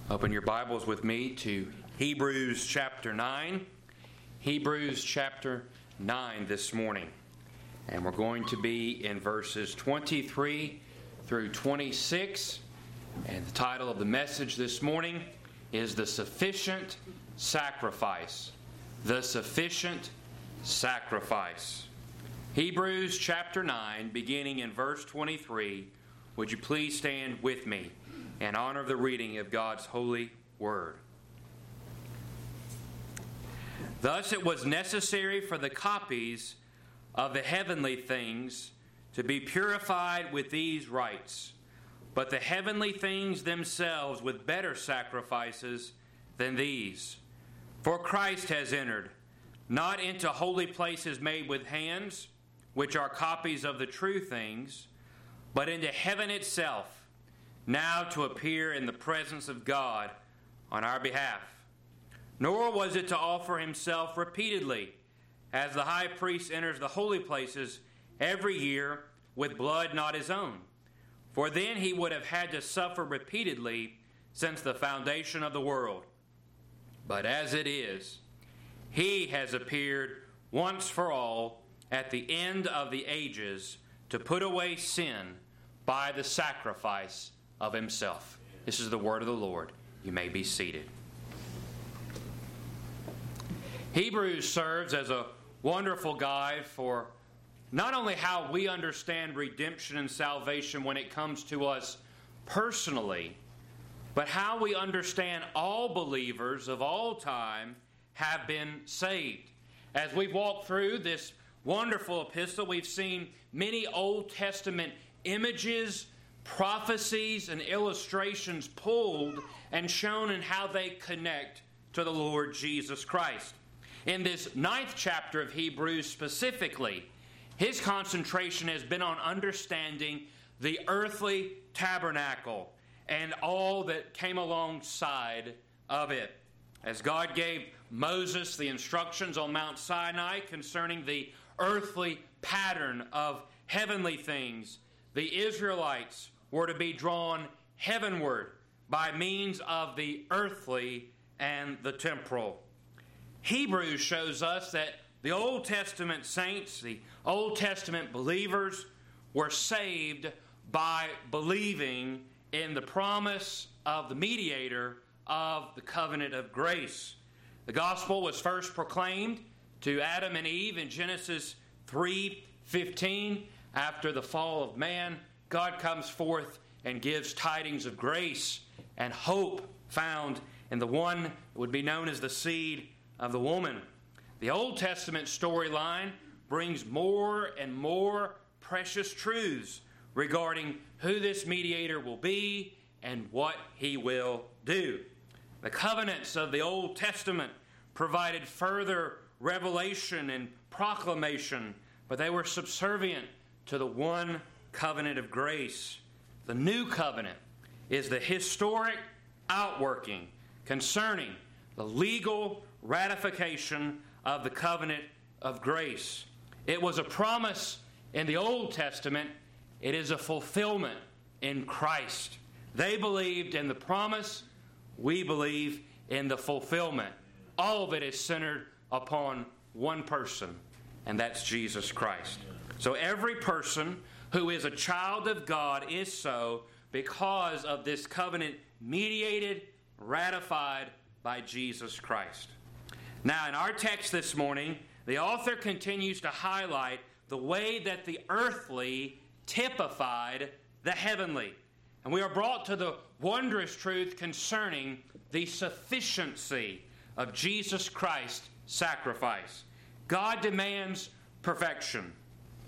Open your Bibles with me to Hebrews chapter 9. Hebrews chapter 9 this morning. And we're going to be in verses 23 through 26. And the title of the message this morning is The Sufficient Sacrifice. The Sufficient Sacrifice. Hebrews chapter 9, beginning in verse 23. Would you please stand with me in honor of the reading of God's holy word. Thus it was necessary for the copies of the heavenly things to be purified with these rites, but the heavenly things themselves with better sacrifices than these. For Christ has entered, not into holy places made with hands, which are copies of the true things, but into heaven itself, now to appear in the presence of God on our behalf. Nor was it to offer himself repeatedly, as the high priest enters the holy places every year with blood not his own. For then he would have had to suffer repeatedly since the foundation of the world. But as it is, he has appeared once for all at the end of the ages to put away sin by the sacrifice of himself. This is the word of the Lord. You may be seated. Hebrews serves as a wonderful guide for not only how we understand redemption and salvation when it comes to us personally, but how we understand all believers of all time have been saved. As we've walked through this wonderful epistle, we've seen many Old Testament images, prophecies, and illustrations pulled and shown in how they connect to the Lord Jesus Christ. In this 9th chapter of Hebrews specifically, his concentration has been on understanding the earthly tabernacle and all that came alongside of it. As God gave Moses the instructions on Mount Sinai concerning the earthly pattern of heavenly things, the Israelites were to be drawn heavenward by means of the earthly and the temporal. Hebrews shows us that the Old Testament saints, the Old Testament believers, were saved by believing in the promise of the mediator of the covenant of grace. The gospel was first proclaimed to Adam and Eve in Genesis 3:15. After the fall of man, God comes forth and gives tidings of grace and hope found in the one that would be known as the seed of the woman. The Old Testament storyline brings more and more precious truths regarding who this mediator will be and what he will do. The covenants of the Old Testament provided further revelation and proclamation, but they were subservient to the one covenant of grace. The new covenant is the historic outworking concerning the legal ratification of the covenant of grace. It was a promise in the Old Testament. It is a fulfillment in Christ. They believed in the promise. We believe in the fulfillment. All of it is centered upon one person, and that's Jesus Christ. So every person who is a child of God is so because of this covenant mediated, ratified by Jesus Christ. Now, in our text this morning, the author continues to highlight the way that the earthly typified the heavenly. And we are brought to the wondrous truth concerning the sufficiency of Jesus Christ's sacrifice. God demands perfection.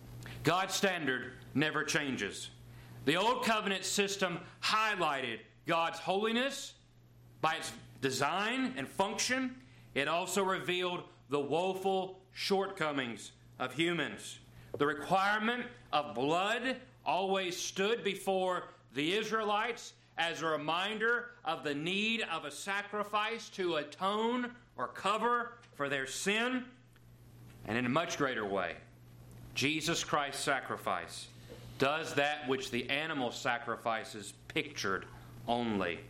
God's standard never changes. The Old Covenant system highlighted God's holiness by its design and function. It also revealed the woeful shortcomings of humans. The requirement of blood always stood before the Israelites as a reminder of the need of a sacrifice to atone or cover for their sin. And in a much greater way, Jesus Christ's sacrifice does that which the animal sacrifices pictured only.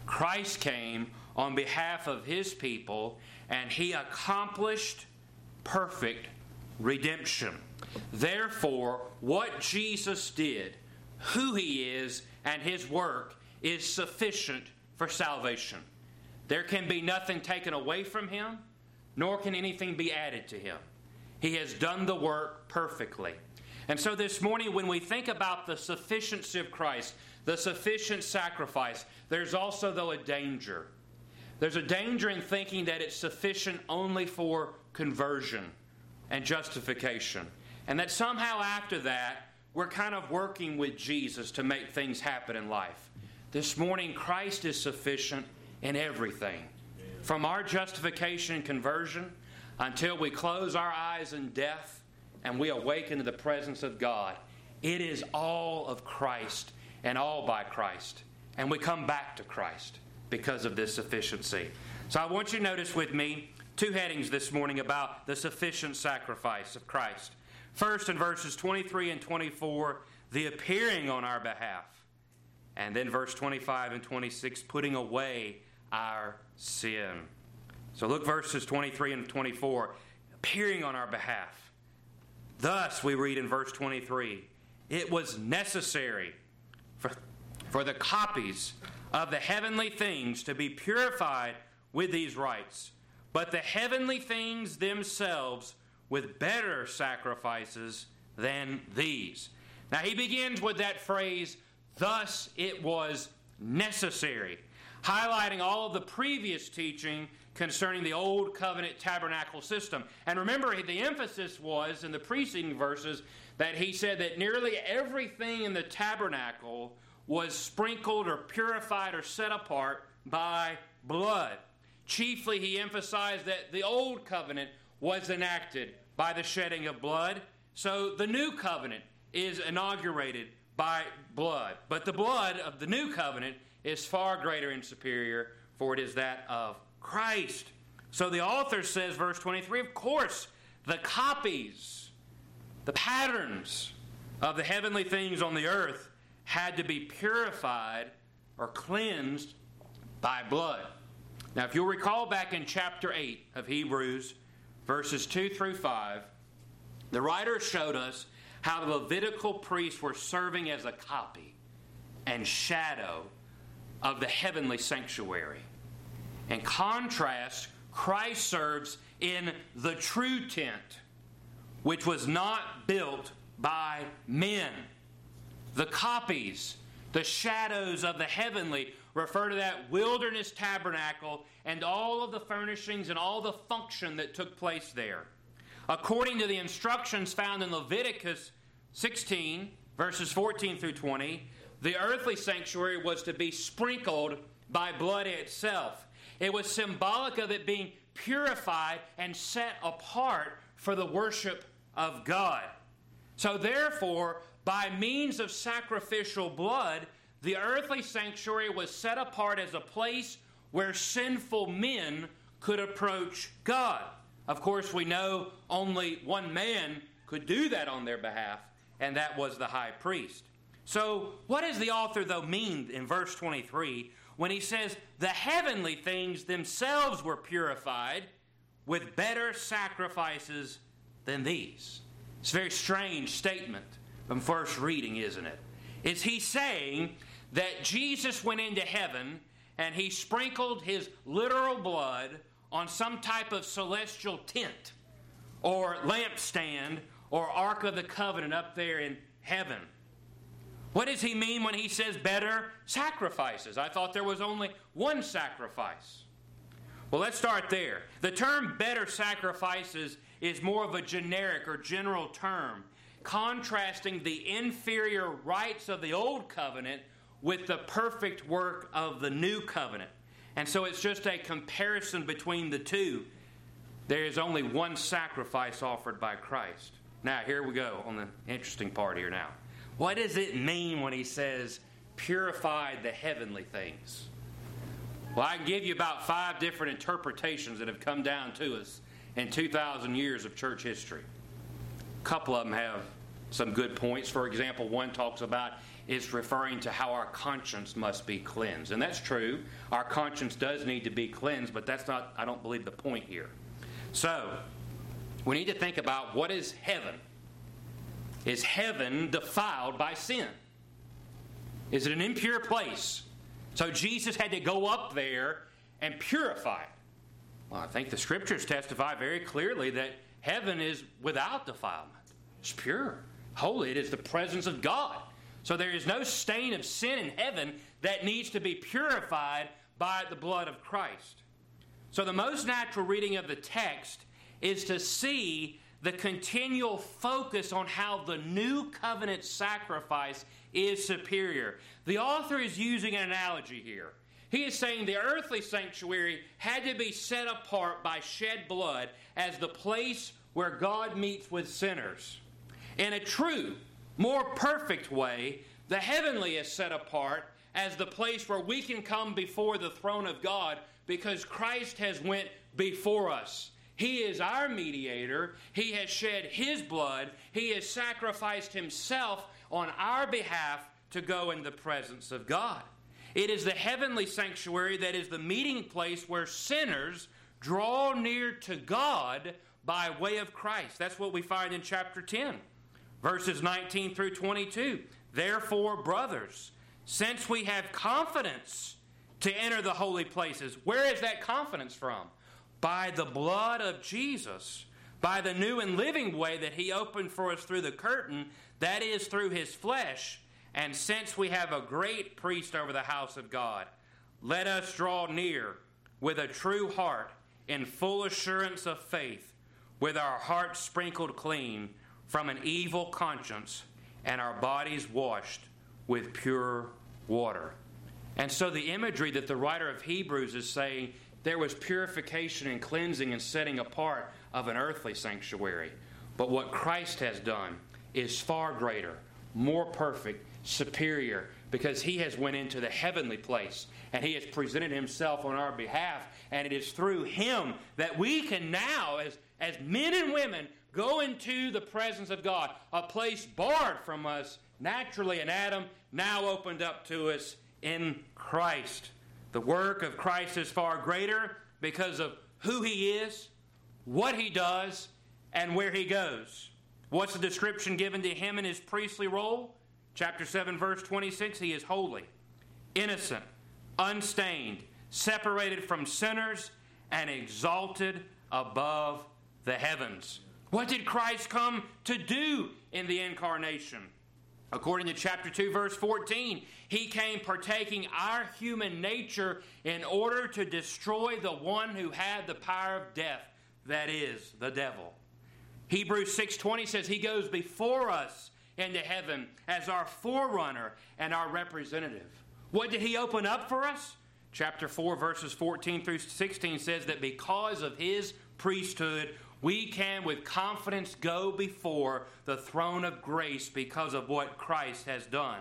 Christ came on behalf of his people, and he accomplished perfect redemption. Therefore, what Jesus did, who he is, and his work is sufficient for salvation. There can be nothing taken away from him, nor can anything be added to him. He has done the work perfectly. And so this morning, when we think about the sufficiency of Christ, the sufficient sacrifice, there's also, though, a danger. There's a danger in thinking that it's sufficient only for conversion and justification. And that somehow after that, we're kind of working with Jesus to make things happen in life. This morning, Christ is sufficient in everything. From our justification and conversion until we close our eyes in death and we awaken to the presence of God, it is all of Christ and all by Christ. And we come back to Christ because of this sufficiency. So I want you to notice with me two headings this morning about the sufficient sacrifice of Christ. First, in verses 23 and 24, the appearing on our behalf. And then verse 25 and 26, putting away our sin. So look verses 23 and 24, appearing on our behalf. Thus, we read in verse 23, it was necessary for the copies of the heavenly things to be purified with these rites, but the heavenly things themselves with better sacrifices than these. Now he begins with that phrase, thus it was necessary, highlighting all of the previous teaching concerning the Old Covenant tabernacle system. And remember, the emphasis was in the preceding verses that he said that nearly everything in the tabernacle was sprinkled or purified or set apart by blood. Chiefly, he emphasized that the Old Covenant was enacted by the shedding of blood. So the New Covenant is inaugurated by blood. But the blood of the New Covenant is far greater and superior, for it is that of Christ. So the author says, verse 23, of course, the copies, the patterns of the heavenly things on the earth had to be purified or cleansed by blood. Now, if you'll recall back in chapter 8 of Hebrews, verses 2 through 5, the writer showed us how the Levitical priests were serving as a copy and shadow of the heavenly sanctuary. In contrast, Christ serves in the true tent, which was not built by men. The copies, the shadows of the heavenly, refer to that wilderness tabernacle and all of the furnishings and all the function that took place there. According to the instructions found in Leviticus 16, verses 14 through 20, the earthly sanctuary was to be sprinkled by blood itself. It was symbolic of it being purified and set apart for the worship of God. So therefore, by means of sacrificial blood, the earthly sanctuary was set apart as a place where sinful men could approach God. Of course, we know only one man could do that on their behalf, and that was the high priest. So what does the author, though, mean in verse 23 when he says the heavenly things themselves were purified with better sacrifices than these? It's a very strange statement from first reading, isn't it? Is he saying that Jesus went into heaven and he sprinkled his literal blood on some type of celestial tent or lampstand or Ark of the Covenant up there in heaven? What does he mean when he says better sacrifices? I thought there was only one sacrifice. Well, let's start there. The term better sacrifices is more of a generic or general term, contrasting the inferior rites of the Old Covenant with the perfect work of the New Covenant. And so it's just a comparison between the two. There is only one sacrifice offered by Christ. Now, here we go on the interesting part here now. What does it mean when he says, purify the heavenly things? Well, I can give you about 5 different interpretations that have come down to us in 2,000 years of church history. A couple of them have some good points. For example, one talks about it's referring to how our conscience must be cleansed. And that's true. Our conscience does need to be cleansed, but that's not, I don't believe, the point here. So, we need to think about what is heaven. Is heaven defiled by sin? Is it an impure place? So Jesus had to go up there and purify it. Well, I think the Scriptures testify very clearly that heaven is without defilement. It's pure, holy. It is the presence of God. So there is no stain of sin in heaven that needs to be purified by the blood of Christ. So the most natural reading of the text is to see the continual focus on how the new covenant sacrifice is superior. The author is using an analogy here. He is saying the earthly sanctuary had to be set apart by shed blood as the place where God meets with sinners. In a true, more perfect way, the heavenly is set apart as the place where we can come before the throne of God because Christ has went before us. He is our mediator. He has shed His blood. He has sacrificed Himself on our behalf to go in the presence of God. It is the heavenly sanctuary that is the meeting place where sinners draw near to God by way of Christ. That's what we find in chapter 10, verses 19 through 22. Therefore, brothers, since we have confidence to enter the holy places, where is that confidence from? By the blood of Jesus, by the new and living way that He opened for us through the curtain, that is through His flesh. And since we have a great priest over the house of God, let us draw near with a true heart in full assurance of faith, with our hearts sprinkled clean from an evil conscience and our bodies washed with pure water. And so the imagery that the writer of Hebrews is saying, there was purification and cleansing and setting apart of an earthly sanctuary. But what Christ has done is far greater, more perfect, superior, because He has went into the heavenly place and He has presented Himself on our behalf, and it is through Him that we can now, as men and women, go into the presence of God, a place barred from us naturally in Adam, now opened up to us in Christ. The work of Christ is far greater because of who He is, what He does, and where He goes. What's the description given to Him in His priestly role? Chapter 7, verse 26, He is holy, innocent, unstained, separated from sinners, and exalted above the heavens. What did Christ come to do in the incarnation? According to chapter 2, verse 14, He came partaking our human nature in order to destroy the one who had the power of death, that is, the devil. Hebrews 6:20 says He goes before us into heaven as our forerunner and our representative. What did He open up for us? Chapter 4, verses 14 through 16 says that because of His priesthood, we can with confidence go before the throne of grace because of what Christ has done.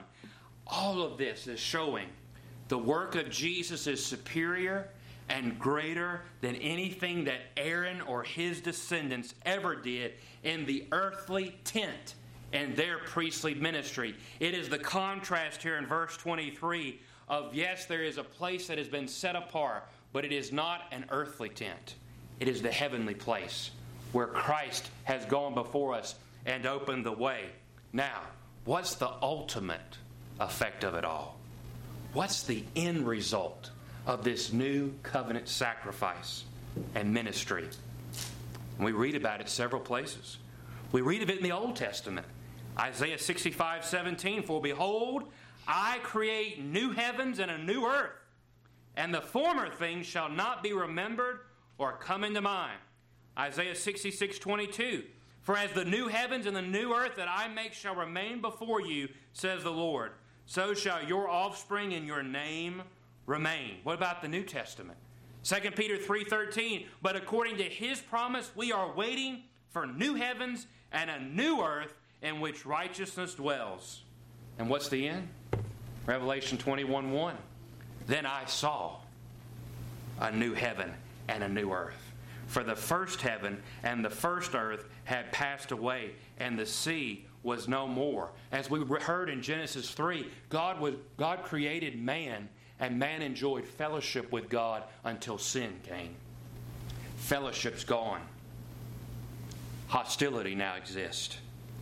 All of this is showing the work of Jesus is superior and greater than anything that Aaron or his descendants ever did in the earthly tent and their priestly ministry. It is the contrast here in verse 23 of, yes, there is a place that has been set apart, but it is not an earthly tent. It is the heavenly place where Christ has gone before us and opened the way. Now, what's the ultimate effect of it all? What's the end result of this new covenant sacrifice and ministry? And we read about it several places. We read of it in the Old Testament. Isaiah 65:17, for behold, I create new heavens and a new earth, and the former things shall not be remembered or come into mind. Isaiah 66:22, for as the new heavens and the new earth that I make shall remain before you, says the Lord, so shall your offspring and your name remain. What about the New Testament? 2 Peter 3:13, but according to His promise, we are waiting for new heavens and a new earth in which righteousness dwells. And what's the end? Revelation 21:1. Then I saw a new heaven and a new earth. For the first heaven and the first earth had passed away, and the sea was no more. As we heard in Genesis 3, God created man, and man enjoyed fellowship with God until sin came. Fellowship's gone. Hostility now exists.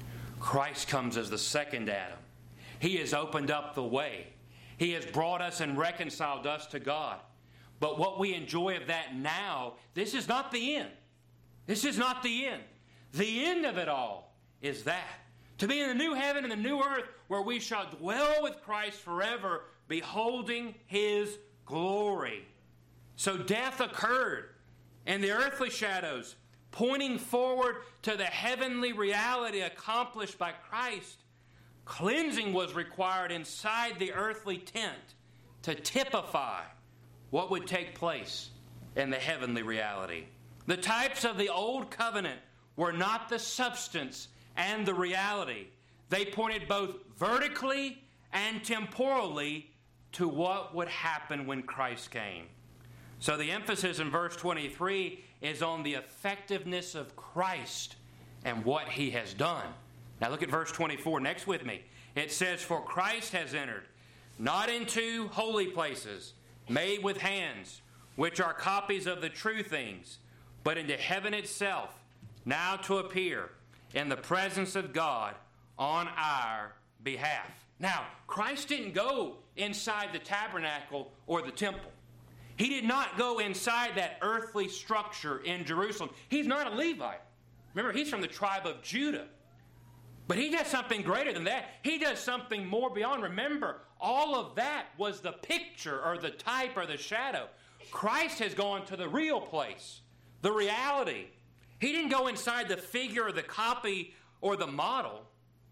Christ comes as the second Adam. He has opened up the way. He has brought us and reconciled us to God. But what we enjoy of that now, this is not the end. This is not the end. The end of it all is that. To be in the new heaven and the new earth where we shall dwell with Christ forever, beholding His glory. So death occurred and the earthly shadows, pointing forward to the heavenly reality accomplished by Christ. Cleansing was required inside the earthly tent to typify what would take place in the heavenly reality. The types of the old covenant were not the substance and the reality. They pointed both vertically and temporally to what would happen when Christ came. So the emphasis in verse 23 is on the effectiveness of Christ and what He has done. Now look at verse 24 next with me. It says, "For Christ has entered, not into holy places, made with hands, which are copies of the true things, but into heaven itself, now to appear in the presence of God on our behalf." Now, Christ didn't go inside the tabernacle or the temple. He did not go inside that earthly structure in Jerusalem. He's not a Levite. Remember, he's from the tribe of Judah. But He does something greater than that. He does something more beyond. Remember, all of that was the picture or the type or the shadow. Christ has gone to the real place, the reality. He didn't go inside the figure or the copy or the model,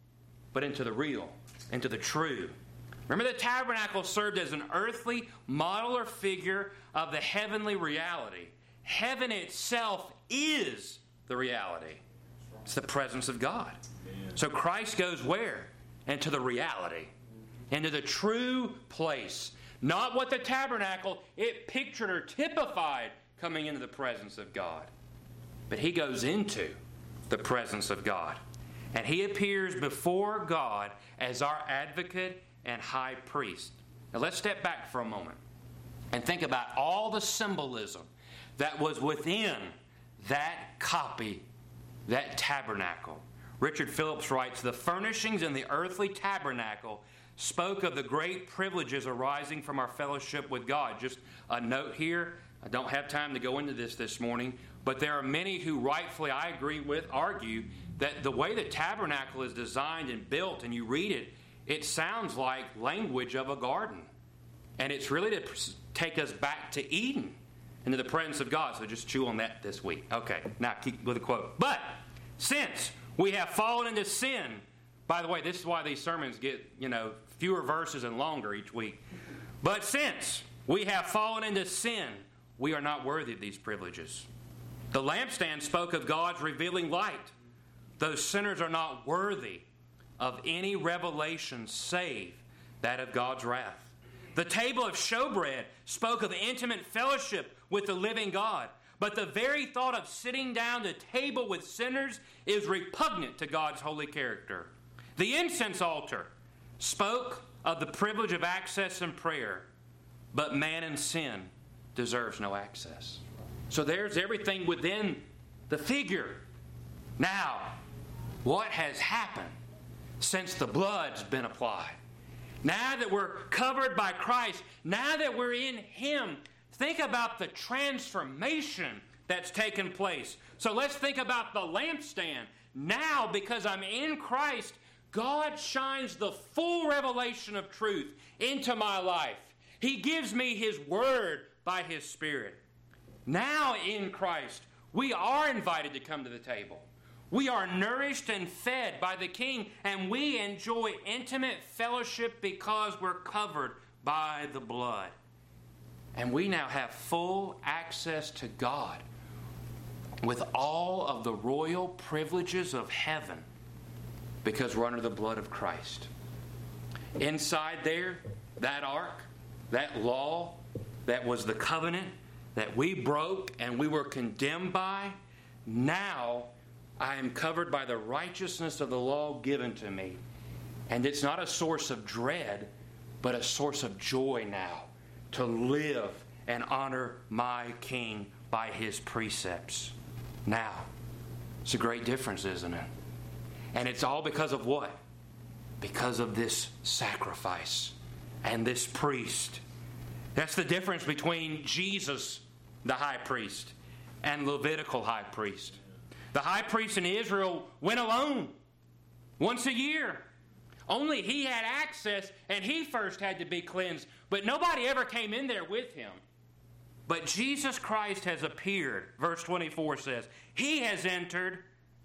but into the real, into the true. Remember, the tabernacle served as an earthly model or figure of the heavenly reality. Heaven itself is the reality. It's the presence of God. So Christ goes where? Into the reality. Into the true place. Not what the tabernacle, it pictured or typified coming into the presence of God. But He goes into the presence of God. And He appears before God as our advocate and high priest. Now let's step back for a moment and think about all the symbolism that was within that copy, that tabernacle. Richard Phillips writes, "The furnishings in the earthly tabernacle spoke of the great privileges arising from our fellowship with God." Just a note here, I don't have time to go into this morning, but there are many who rightfully, I agree with, argue that the way the tabernacle is designed and built, and you read it, it sounds like language of a garden. And it's really to take us back to Eden, into the presence of God. So just chew on that this week. Okay, now keep with the quote. "But since we have fallen into sin," by the way, this is why these sermons get, fewer verses and longer each week. "But since we have fallen into sin, we are not worthy of these privileges. The lampstand spoke of God's revealing light. Those sinners are not worthy of any revelation save that of God's wrath. The table of showbread spoke of intimate fellowship with the living God. But the very thought of sitting down to table with sinners is repugnant to God's holy character. The incense altar spoke of the privilege of access and prayer, but man in sin deserves no access." So there's everything within the figure. Now, what has happened since the blood's been applied? Now that we're covered by Christ, now that we're in Him, think about the transformation that's taken place. So let's think about the lampstand. Now, because I'm in Christ, God shines the full revelation of truth into my life. He gives me His Word by His Spirit. Now in Christ, we are invited to come to the table. We are nourished and fed by the King, and we enjoy intimate fellowship because we're covered by the blood. And we now have full access to God with all of the royal privileges of heaven because we're under the blood of Christ. Inside there, that ark, that law, that was the covenant that we broke and we were condemned by, now I am covered by the righteousness of the law given to me. And it's not a source of dread, but a source of joy now to live and honor my King by His precepts. Now, it's a great difference, isn't it? And it's all because of what? Because of this sacrifice and this priest. That's the difference between Jesus, the high priest, and Levitical high priest. The high priest in Israel went alone once a year. Only he had access, and he first had to be cleansed. But nobody ever came in there with him. But Jesus Christ has appeared, verse 24 says. He has entered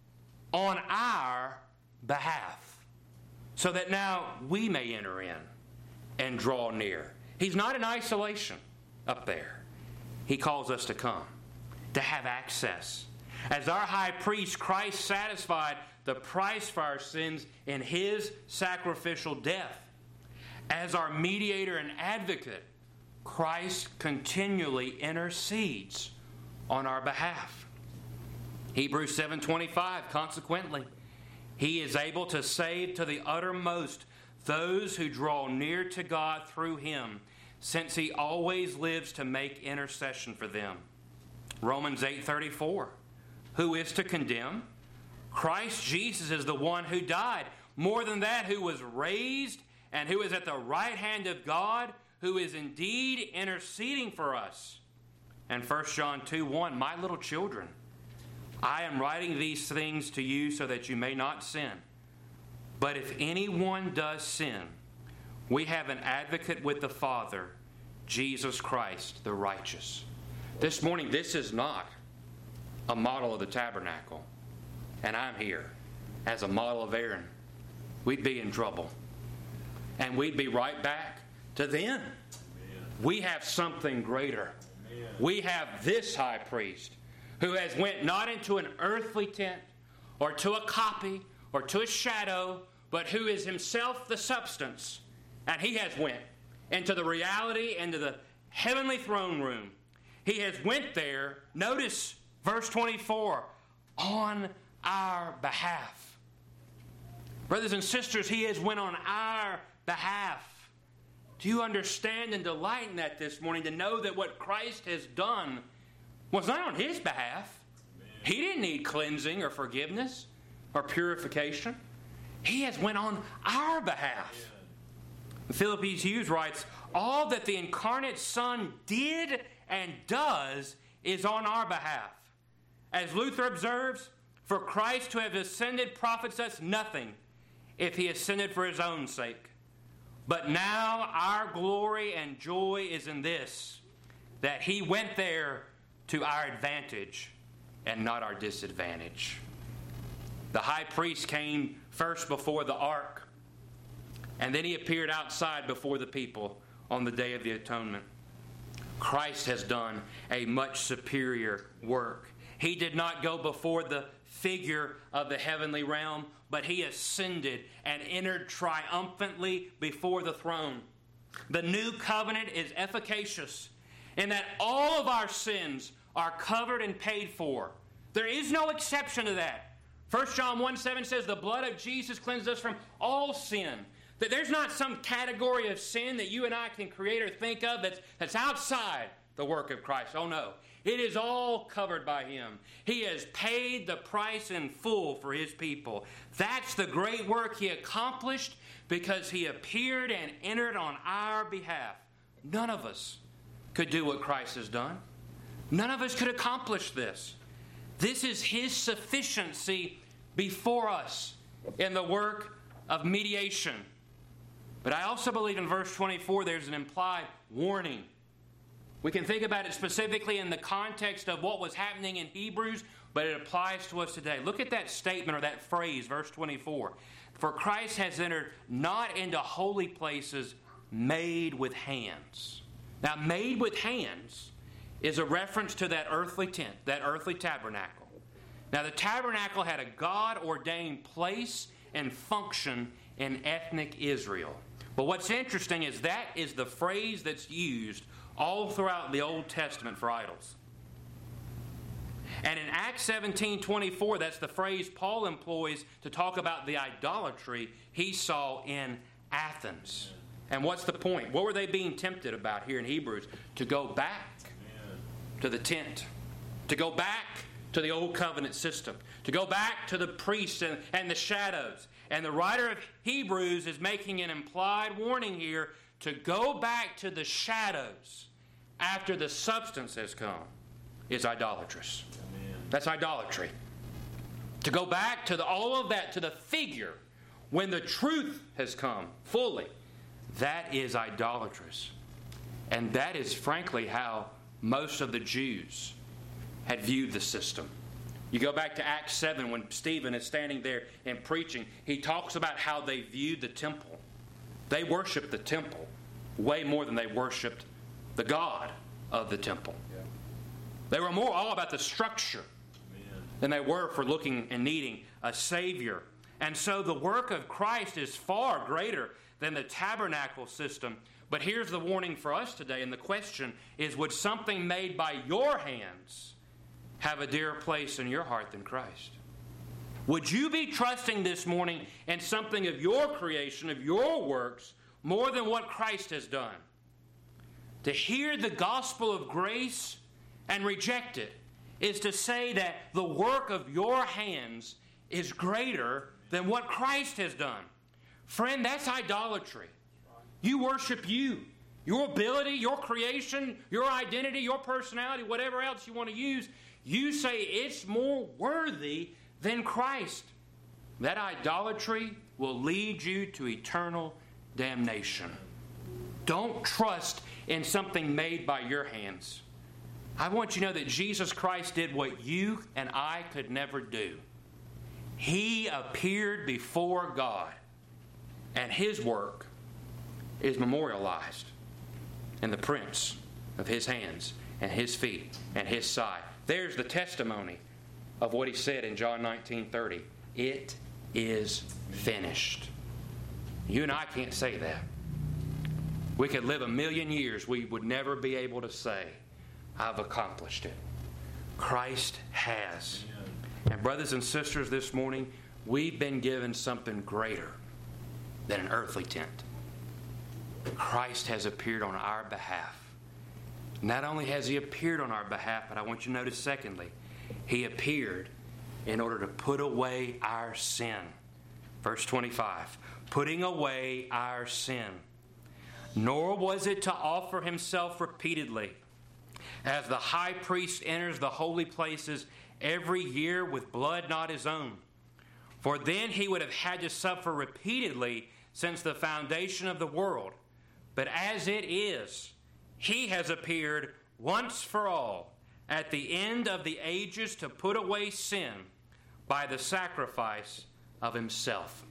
on our behalf, so that now we may enter in and draw near. He's not in isolation up there. He calls us to come, to have access. As our high priest, Christ satisfied the price for our sins in His sacrificial death. As our mediator and advocate, Christ continually intercedes on our behalf. Hebrews 7:25, consequently, He is able to save to the uttermost those who draw near to God through Him, since He always lives to make intercession for them. Romans 8:34, who is to condemn? Christ Jesus is the one who died. More than that, who was raised and who is at the right hand of God, who is indeed interceding for us. And 1 John 2:1, my little children, I am writing these things to you so that you may not sin. But if anyone does sin, we have an advocate with the Father, Jesus Christ, the righteous. This morning, this is not a model of the tabernacle. And I'm here as a model of Aaron. We'd be in trouble. And we'd be right back to then. Amen. We have something greater. Amen. We have this high priest who has went not into an earthly tent or to a copy or to a shadow, but who is Himself the substance. And He has went into the reality, into the heavenly throne room. He has went there, notice verse 24, on our behalf. Brothers and sisters, He has went on our behalf. Do you understand and delight in that this morning, to know that what Christ has done was not on His behalf? Amen. He didn't need cleansing or forgiveness or purification. He has went on our behalf. Amen. Philip E. Hughes writes, all that the incarnate Son did and does is on our behalf. As Luther observes, for Christ to have ascended profits us nothing if He ascended for His own sake. But now our glory and joy is in this, that He went there to our advantage and not our disadvantage. The high priest came first before the ark, and then He appeared outside before the people on the Day of the Atonement. Christ has done a much superior work. He did not go before the figure of the heavenly realm, but He ascended and entered triumphantly before the throne. The new covenant is efficacious in that all of our sins are covered and paid for. There is no exception to that. 1 John 1:7 says the blood of Jesus cleanses us from all sin. That there's not some category of sin that you and I can create or think of that's outside the work of Christ. Oh no. It is all covered by Him. He has paid the price in full for His people. That's the great work He accomplished because He appeared and entered on our behalf. None of us could do what Christ has done. None of us could accomplish this. This is His sufficiency before us in the work of mediation. But I also believe in verse 24 there's an implied warning. We can think about it specifically in the context of what was happening in Hebrews, but it applies to us today. Look at that statement or that phrase, verse 24. For Christ has entered not into holy places made with hands. Now, made with hands is a reference to that earthly tent, that earthly tabernacle. Now, the tabernacle had a God-ordained place and function in ethnic Israel. But what's interesting is that is the phrase that's used all throughout the Old Testament for idols. And in Acts 17:24, that's the phrase Paul employs to talk about the idolatry he saw in Athens. And what's the point? What were they being tempted about here in Hebrews? To go back to the tent. To go back to the old covenant system. To go back to the priests and the shadows. And the writer of Hebrews is making an implied warning here to go back to the shadows after the substance has come is idolatrous. Amen. That's idolatry. To go back to all of that, to the figure, when the truth has come fully, that is idolatrous. And that is frankly how most of the Jews had viewed the system. You go back to Acts 7 when Stephen is standing there and preaching. He talks about how they viewed the temple. They worshiped the temple way more than they worshiped the God of the temple. Yeah. They were more all about the structure than they were for looking and needing a Savior. And so the work of Christ is far greater than the tabernacle system. But here's the warning for us today, and the question is, would something made by your hands have a dearer place in your heart than Christ? Would you be trusting this morning in something of your creation, of your works, more than what Christ has done? To hear the gospel of grace and reject it is to say that the work of your hands is greater than what Christ has done. Friend, that's idolatry. You worship you. Your ability, your creation, your identity, your personality, whatever else you want to use, you say it's more worthy than Christ. That idolatry will lead you to eternal damnation. Don't trust in something made by your hands. I want you to know that Jesus Christ did what you and I could never do. He appeared before God, and His work is memorialized in the prints of His hands and His feet and His side. There's the testimony of what He said in John 19:30. It is finished. You and I can't say that. We could live 1,000,000 years, we would never be able to say, I've accomplished it. Christ has. And brothers and sisters, this morning, we've been given something greater than an earthly tent. Christ has appeared on our behalf. Not only has He appeared on our behalf, but I want you to notice secondly, He appeared in order to put away our sin. Verse 25, putting away our sin. Nor was it to offer Himself repeatedly, as the high priest enters the holy places every year with blood not his own. For then He would have had to suffer repeatedly since the foundation of the world. But as it is, He has appeared once for all at the end of the ages to put away sin by the sacrifice of Himself.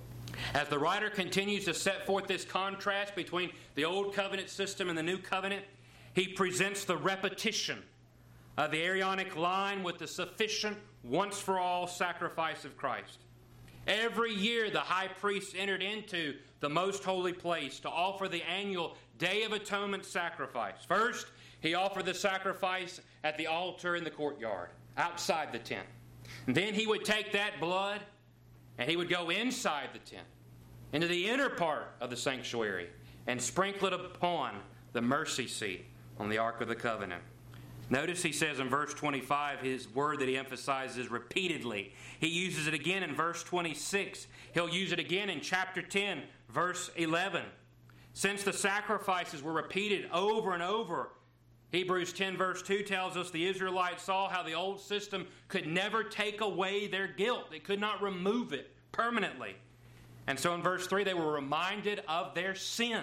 As the writer continues to set forth this contrast between the Old Covenant system and the New Covenant, he presents the repetition of the Aaronic line with the sufficient once-for-all sacrifice of Christ. Every year the high priest entered into the most holy place to offer the annual Day of Atonement sacrifice. First, he offered the sacrifice at the altar in the courtyard, outside the tent. And then he would take that blood and he would go inside the tent, into the inner part of the sanctuary, and sprinkle it upon the mercy seat on the Ark of the Covenant. Notice he says in verse 25, his word that he emphasizes repeatedly. He uses it again in verse 26. He'll use it again in chapter 10, verse 11. Since the sacrifices were repeated over and over, Hebrews 10 verse 2 tells us the Israelites saw how the old system could never take away their guilt. It could not remove it permanently. And so in verse 3 they were reminded of their sin.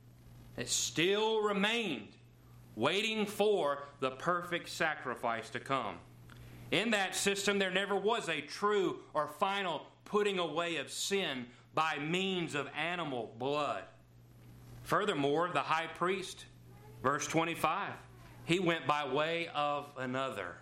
It still remained, waiting for the perfect sacrifice to come. In that system there never was a true or final putting away of sin by means of animal blood. Furthermore, the high priest, verse 25, he went by way of another.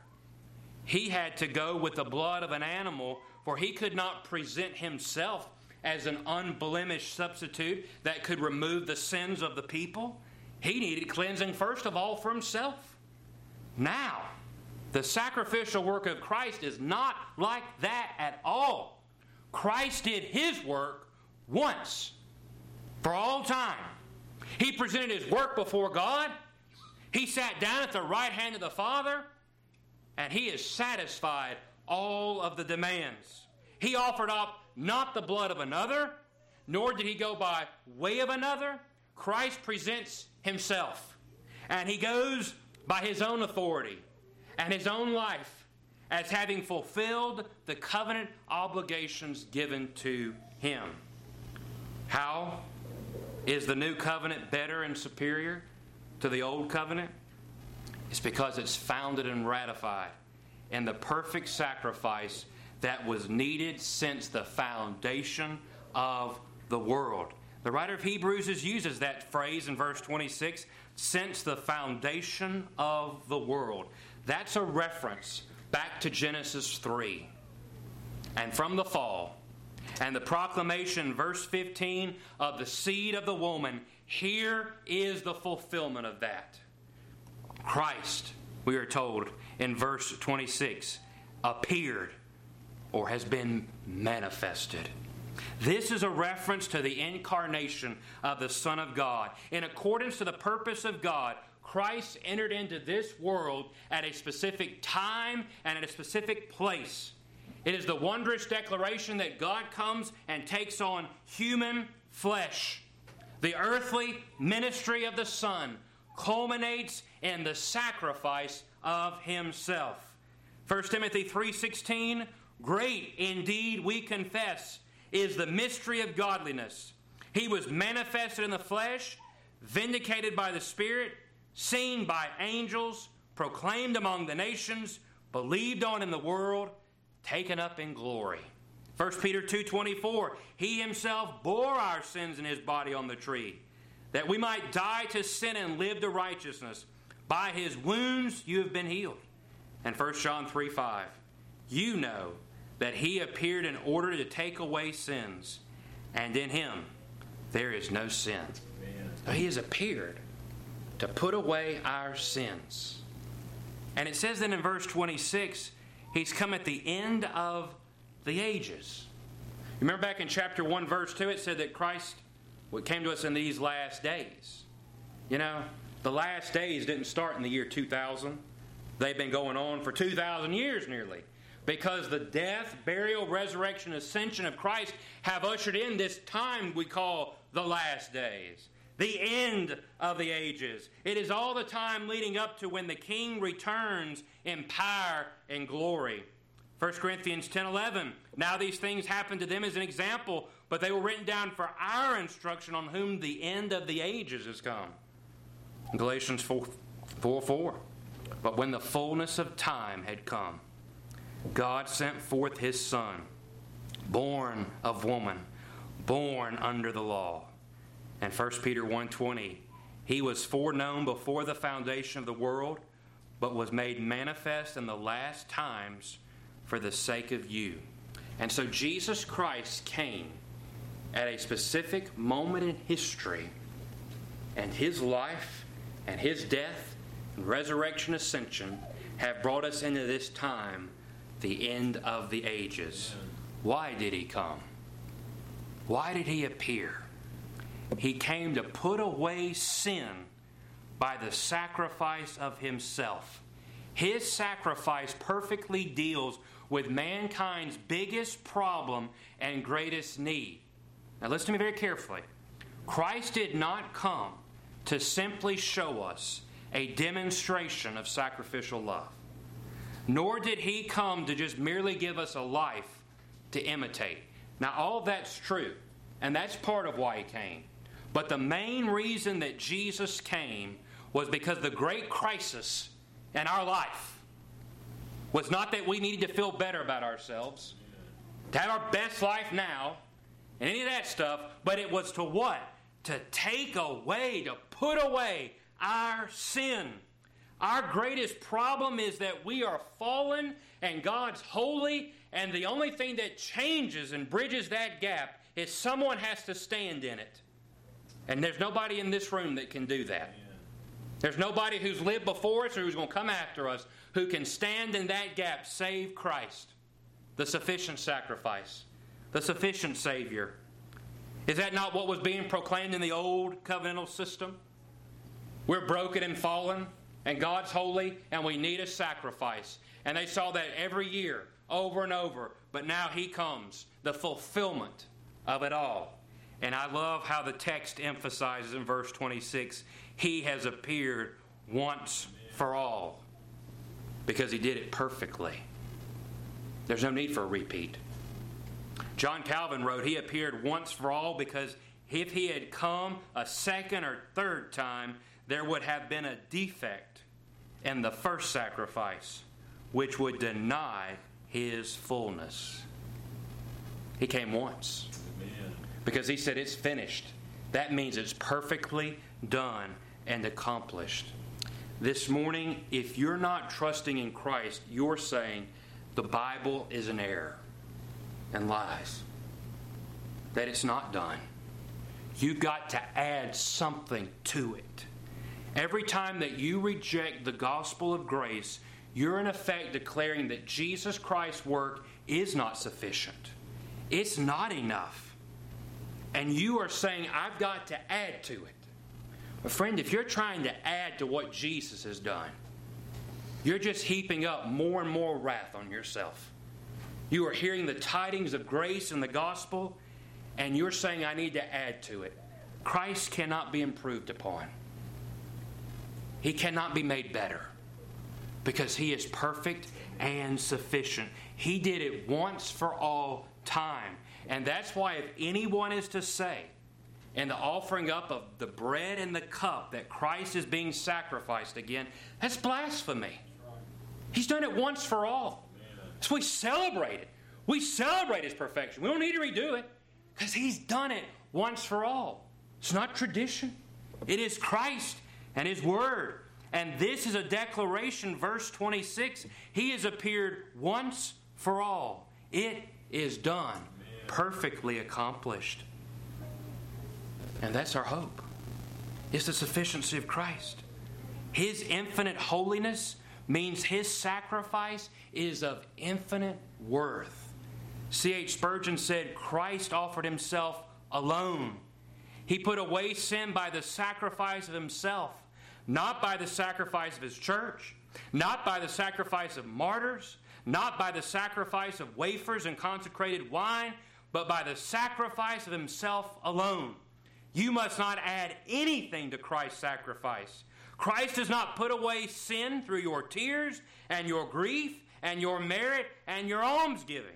He had to go with the blood of an animal, for he could not present himself as an unblemished substitute that could remove the sins of the people. He needed cleansing first of all for himself. Now, The sacrificial work of Christ is not like that at all. Christ did His work once for all time. He presented His work before God. He sat down at the right hand of the Father, and He has satisfied all of the demands. He offered up not the blood of another, nor did He go by way of another. Christ presents Himself, and He goes by His own authority and His own life as having fulfilled the covenant obligations given to Him. How is the new covenant better and superior to the old covenant? It's because it's founded and ratified in the perfect sacrifice that was needed since the foundation of the world. The writer of Hebrews uses that phrase in verse 26, since the foundation of the world. That's a reference back to Genesis 3. And from the fall, and the proclamation, verse 15, of the seed of the woman, here is the fulfillment of that. Christ, we are told in verse 26, appeared or has been manifested. This is a reference to the incarnation of the Son of God. In accordance to the purpose of God, Christ entered into this world at a specific time and at a specific place. It is the wondrous declaration that God comes and takes on human flesh. The earthly ministry of the Son culminates in the sacrifice of Himself. 1 Timothy 3:16, great indeed we confess is the mystery of godliness. He was manifested in the flesh, vindicated by the Spirit, seen by angels, proclaimed among the nations, believed on in the world, taken up in glory. 1 Peter 2:24, He Himself bore our sins in His body on the tree, that we might die to sin and live to righteousness. By His wounds you have been healed. And 1 John 3:5, you know that He appeared in order to take away sins, and in Him there is no sin. So He has appeared to put away our sins. And it says then in verse 26, He's come at the end of the ages. Remember back in chapter 1, verse 2, it said that Christ came to us in these last days. You know, the last days didn't start in the year 2000. They've been going on for 2,000 years nearly. Because the death, burial, resurrection, ascension of Christ have ushered in this time we call the last days. The end of the ages. It is all the time leading up to when the King returns in power and glory. 1 Corinthians 10:11. Now these things happened to them as an example, but they were written down for our instruction on whom the end of the ages has come. Galatians 4:4. But when the fullness of time had come, God sent forth His Son, born of woman, born under the law. And 1 Peter 1:20, He was foreknown before the foundation of the world, but was made manifest in the last times for the sake of you. And so Jesus Christ came at a specific moment in history, and His life and His death and resurrection ascension have brought us into this time, the end of the ages. Why did He come? Why did He appear? He came to put away sin by the sacrifice of Himself. His sacrifice perfectly deals with mankind's biggest problem and greatest need. Now listen to me very carefully. Christ did not come to simply show us a demonstration of sacrificial love. Nor did He come to just merely give us a life to imitate. Now all that's true, and that's part of why He came. But the main reason that Jesus came was because the great crisis in our life was not that we needed to feel better about ourselves, to have our best life now, and any of that stuff, but it was to what? To take away, to put away our sin. Our greatest problem is that we are fallen and God's holy, and the only thing that changes and bridges that gap is someone has to stand in it. And there's nobody in this room that can do that. There's nobody who's lived before us or who's going to come after us who can stand in that gap save Christ, the sufficient sacrifice, the sufficient Savior. Is that not what was being proclaimed in the old covenantal system? We're broken and fallen, and God's holy, and we need a sacrifice. And they saw that every year, over and over. But now He comes, the fulfillment of it all. And I love how the text emphasizes in verse 26, He has appeared once for all, because He did it perfectly. There's no need for a repeat. John Calvin wrote, He appeared once for all because if He had come a second or third time, there would have been a defect in the first sacrifice, which would deny His fullness. He came once. Amen. Because He said it's finished. That means it's perfectly done and accomplished. This morning, if you're not trusting in Christ, you're saying the Bible is an error and lies. That it's not done. You've got to add something to it. Every time that you reject the gospel of grace, you're in effect declaring that Jesus Christ's work is not sufficient. It's not enough. And you are saying, I've got to add to it. But friend, if you're trying to add to what Jesus has done, you're just heaping up more and more wrath on yourself. You are hearing the tidings of grace in the gospel, and you're saying, I need to add to it. Christ cannot be improved upon. He cannot be made better, because He is perfect and sufficient. He did it once for all time. And that's why if anyone is to say in the offering up of the bread and the cup that Christ is being sacrificed again, that's blasphemy. He's done it once for all. So we celebrate it. We celebrate His perfection. We don't need to redo it because He's done it once for all. It's not tradition. It is Christ and His Word. And this is a declaration, verse 26. He has appeared once for all. It is done, perfectly accomplished. And that's our hope. It's the sufficiency of Christ. His infinite holiness means His sacrifice is of infinite worth. C.H. Spurgeon said, Christ offered Himself alone. He put away sin by the sacrifice of Himself, not by the sacrifice of His church, not by the sacrifice of martyrs, not by the sacrifice of wafers and consecrated wine, but by the sacrifice of Himself alone. You must not add anything to Christ's sacrifice. Christ does not put away sin through your tears and your grief and your merit and your almsgiving.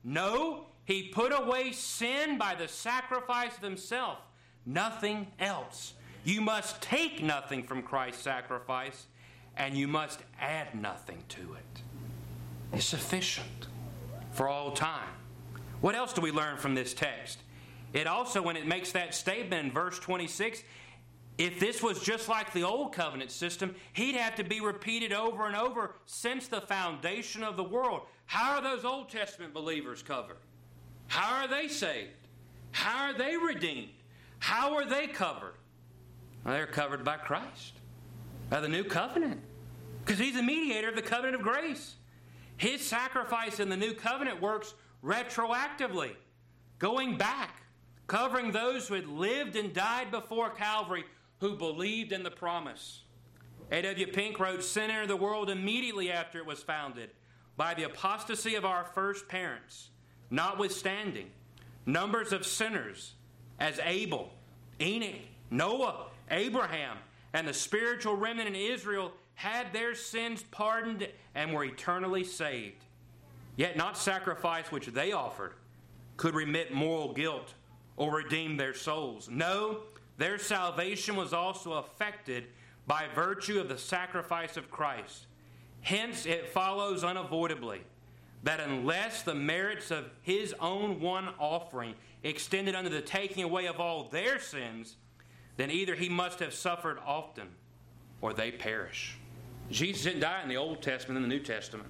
No, He put away sin by the sacrifice of Himself. Nothing else. You must take nothing from Christ's sacrifice, and you must add nothing to it. It's sufficient for all time. What else do we learn from this text? It also, when it makes that statement in verse 26, if this was just like the old covenant system, He'd have to be repeated over and over since the foundation of the world. How are those Old Testament believers covered? How are they saved? How are they redeemed? How are they covered? Well, they're covered by Christ, by the new covenant, because He's the mediator of the covenant of grace. His sacrifice in the new covenant works retroactively, going back, covering those who had lived and died before Calvary, who believed in the promise. A.W. Pink wrote, sin entered the world immediately after it was founded by the apostasy of our first parents. Notwithstanding, numbers of sinners as Abel, Enoch, Noah, Abraham, and the spiritual remnant in Israel had their sins pardoned and were eternally saved. Yet not sacrifice which they offered could remit moral guilt or redeem their souls. No, their salvation was also affected by virtue of the sacrifice of Christ. Hence, it follows unavoidably that unless the merits of His own one offering extended unto the taking away of all their sins, then either He must have suffered often or they perish. Jesus didn't die in the Old Testament and the New Testament.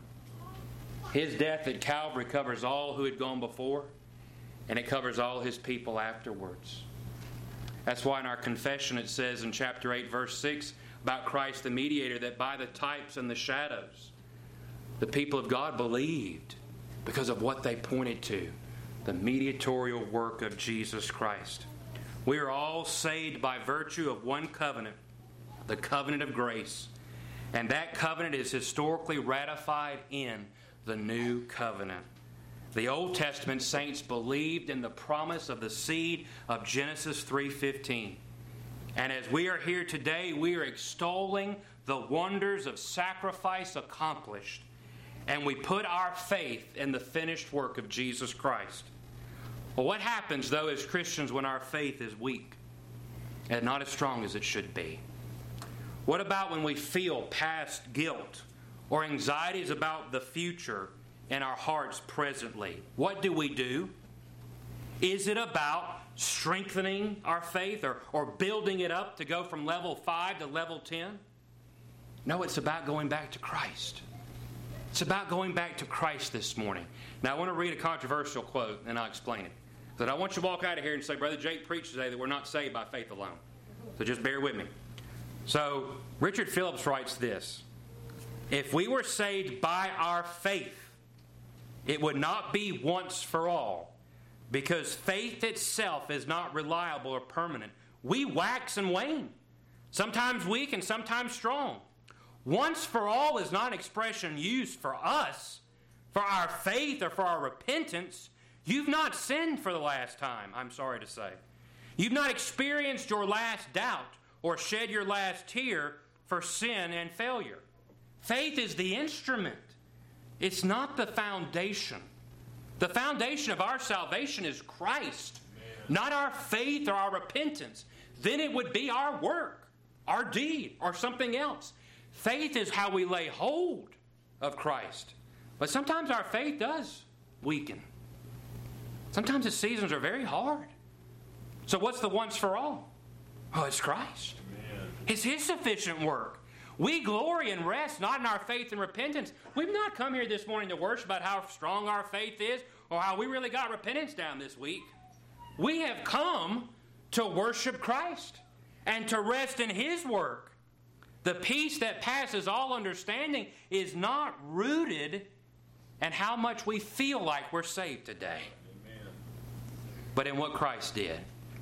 His death at Calvary covers all who had gone before, and it covers all His people afterwards. That's why in our confession it says in chapter 8, verse 6, about Christ the mediator, that by the types and the shadows, the people of God believed because of what they pointed to, the mediatorial work of Jesus Christ. We are all saved by virtue of one covenant, the covenant of grace. And that covenant is historically ratified in the new covenant. The Old Testament saints believed in the promise of the seed of Genesis 3:15. And as we are here today, we are extolling the wonders of sacrifice accomplished. And we put our faith in the finished work of Jesus Christ. Well, what happens, though, as Christians when our faith is weak and not as strong as it should be? What about when we feel past guilt or anxieties about the future in our hearts presently? What do? Is it about strengthening our faith or building it up to go from level 5 to level 10? No, it's about going back to Christ. It's about going back to Christ this morning. Now, I want to read a controversial quote, and I'll explain it. But I want you to walk out of here and say, Brother Jake preached today that we're not saved by faith alone. So just bear with me. So, Richard Phillips writes this: if we were saved by our faith, it would not be once for all, because faith itself is not reliable or permanent. We wax and wane, sometimes weak and sometimes strong. Once for all is not an expression used for us, for our faith or for our repentance. You've not sinned for the last time, I'm sorry to say. You've not experienced your last doubt or shed your last tear for sin and failure. Faith is the instrument. It's not the foundation. The foundation of our salvation is Christ, not our faith or our repentance. Then it would be our work, our deed, or something else. Faith is how we lay hold of Christ. But sometimes our faith does weaken. Sometimes the seasons are very hard. So what's the once for all? Oh, it's Christ. Amen. It's His sufficient work. We glory and rest not in our faith and repentance. We've not come here this morning to worship about how strong our faith is or how we really got repentance down this week. We have come to worship Christ and to rest in His work. The peace that passes all understanding is not rooted in how much we feel like we're saved today, Amen. But in what Christ did.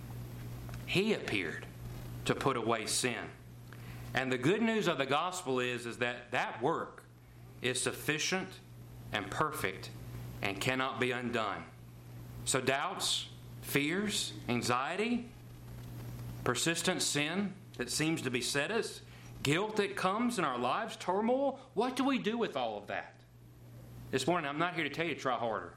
He appeared to put away sin. And the good news of the gospel is that work is sufficient and perfect and cannot be undone. So doubts, fears, anxiety, persistent sin that seems to beset us, guilt that comes in our lives, turmoil, what do we do with all of that? This morning, I'm not here to tell you to try harder.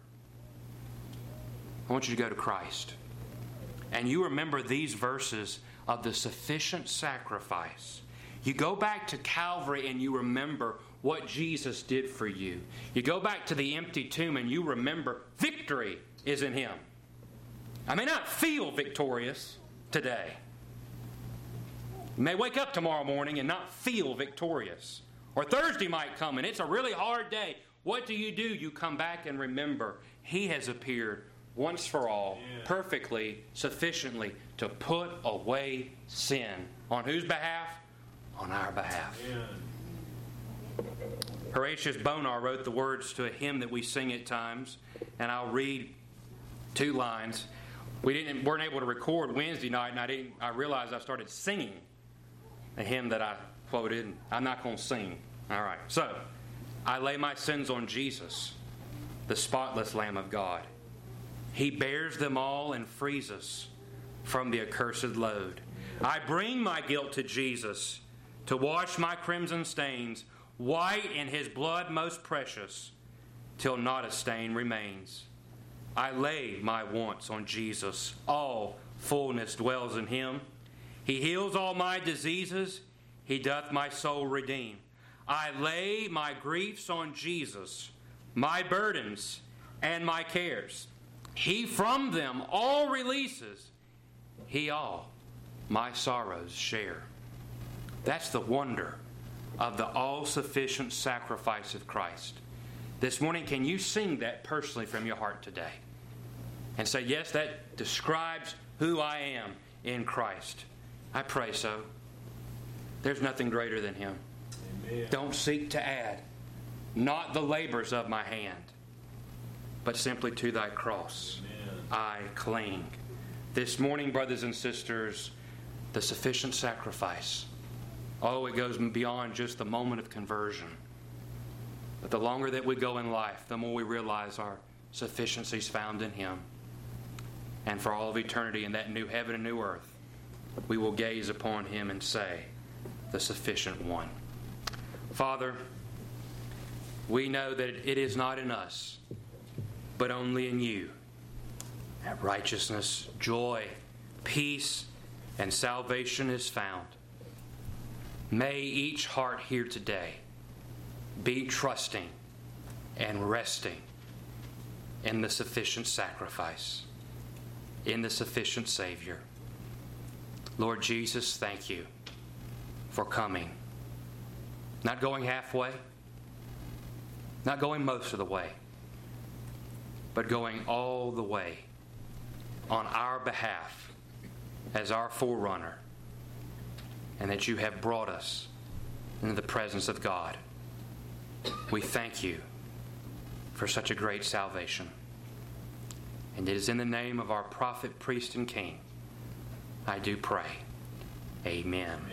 I want you to go to Christ. And you remember these verses of the sufficient sacrifice. You go back to Calvary and you remember what Jesus did for you. You go back to the empty tomb and you remember victory is in Him. I may not feel victorious today. You may wake up tomorrow morning and not feel victorious. Or Thursday might come and it's a really hard day. What do? You come back and remember He has appeared once for all, perfectly, sufficiently, to put away sin. On whose behalf? On our behalf. Amen. Horatius Bonar wrote the words to a hymn that we sing at times, and I'll read 2 lines. We weren't able to record Wednesday night, and I realized I started singing a hymn that I quoted, and I'm not going to sing. All right. So, I lay my sins on Jesus, the spotless Lamb of God. He bears them all and frees us from the accursed load. I bring my guilt to Jesus to wash my crimson stains, white in His blood most precious, till not a stain remains. I lay my wants on Jesus. All fullness dwells in Him. He heals all my diseases. He doth my soul redeem. I lay my griefs on Jesus, my burdens and my cares. He from them all releases. He all my sorrows share. That's the wonder of the all-sufficient sacrifice of Christ. This morning, can you sing that personally from your heart today? And say, yes, that describes who I am in Christ. I pray so. There's nothing greater than Him. Amen. Don't seek to add, not the labors of my hand, but simply to thy cross Amen. I cling. This morning, brothers and sisters, the sufficient sacrifice. Oh, it goes beyond just the moment of conversion. But the longer that we go in life, the more we realize our sufficiency is found in Him. And for all of eternity in that new heaven and new earth, we will gaze upon Him and say, the sufficient one. Father, we know that it is not in us, but only in You, that righteousness, joy, peace, and salvation is found. May each heart here today be trusting and resting in the sufficient sacrifice, in the sufficient Savior. Lord Jesus, thank You for coming. Not going halfway, not going most of the way, but going all the way on our behalf as our forerunner, and that You have brought us into the presence of God. We thank You for such a great salvation. And it is in the name of our prophet, priest, and king I do pray. Amen.